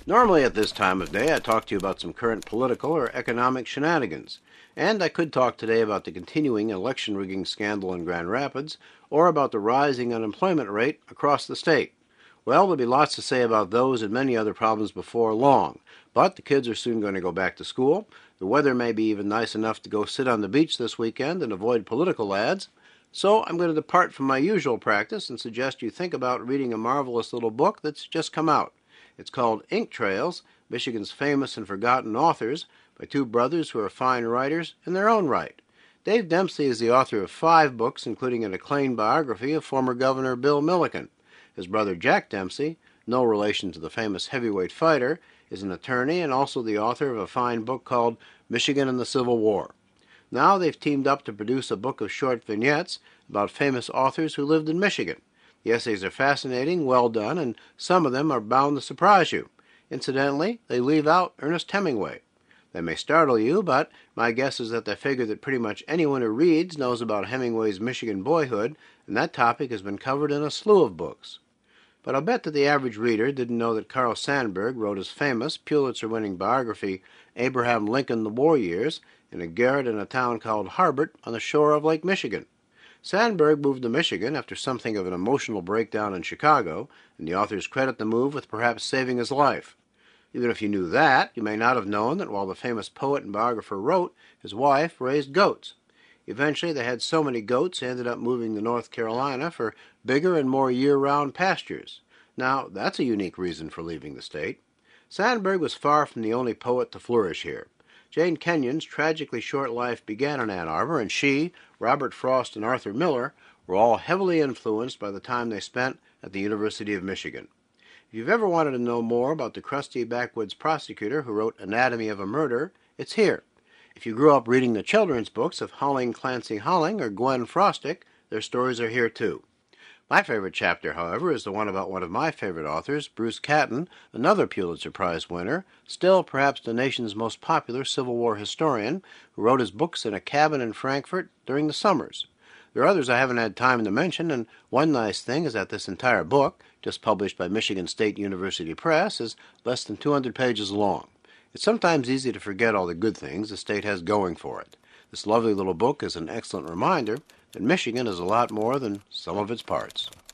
Normally at this time of day I talk to you about some current political or economic shenanigans. And I could talk today about the continuing election rigging scandal in Grand Rapids or about the rising unemployment rate across the state. Well, there'll be lots to say about those and many other problems before long. But the kids are soon going to go back to school. The weather may be even nice enough to go sit on the beach this weekend and avoid political ads. So I'm going to depart from my usual practice and suggest you think about reading a marvelous little book that's just come out. It's called Ink Trails, Michigan's Famous and Forgotten Authors, by two brothers who are fine writers in their own right. Dave Dempsey is the author of 5 books, including an acclaimed biography of former Governor Bill Milliken. His brother Jack Dempsey, no relation to the famous heavyweight fighter, is an attorney and also the author of a fine book called Michigan and the Civil War. Now they've teamed up to produce a book of short vignettes about famous authors who lived in Michigan. The essays are fascinating, well done, and some of them are bound to surprise you. Incidentally, they leave out Ernest Hemingway. They may startle you, but my guess is that they figure that pretty much anyone who reads knows about Hemingway's Michigan boyhood, and that topic has been covered in a slew of books. But I'll bet that the average reader didn't know that Carl Sandburg wrote his famous Pulitzer-winning biography, Abraham Lincoln, The War Years, in a garret in a town called Harbert on the shore of Lake Michigan. Sandburg moved to Michigan after something of an emotional breakdown in Chicago, and the authors credit the move with perhaps saving his life. Even if you knew that, you may not have known that while the famous poet and biographer wrote, his wife raised goats. Eventually they had so many goats they ended up moving to North Carolina for bigger and more year-round pastures. Now, that's a unique reason for leaving the state. Sandburg was far from the only poet to flourish here. Jane Kenyon's tragically short life began in Ann Arbor, and she, Robert Frost, and Arthur Miller were all heavily influenced by the time they spent at the University of Michigan. If you've ever wanted to know more about the crusty backwoods prosecutor who wrote Anatomy of a Murder, it's here. If you grew up reading the children's books of Holling Clancy Holling or Gwen Frostic, their stories are here too. My favorite chapter, however, is the one about one of my favorite authors, Bruce Catton, another Pulitzer Prize winner, still perhaps the nation's most popular Civil War historian, who wrote his books in a cabin in Frankfort during the summers. There are others I haven't had time to mention, and one nice thing is that this entire book, just published by Michigan State University Press, is less than 200 pages long. It's sometimes easy to forget all the good things the state has going for it. This lovely little book is an excellent reminder that Michigan is a lot more than some of its parts.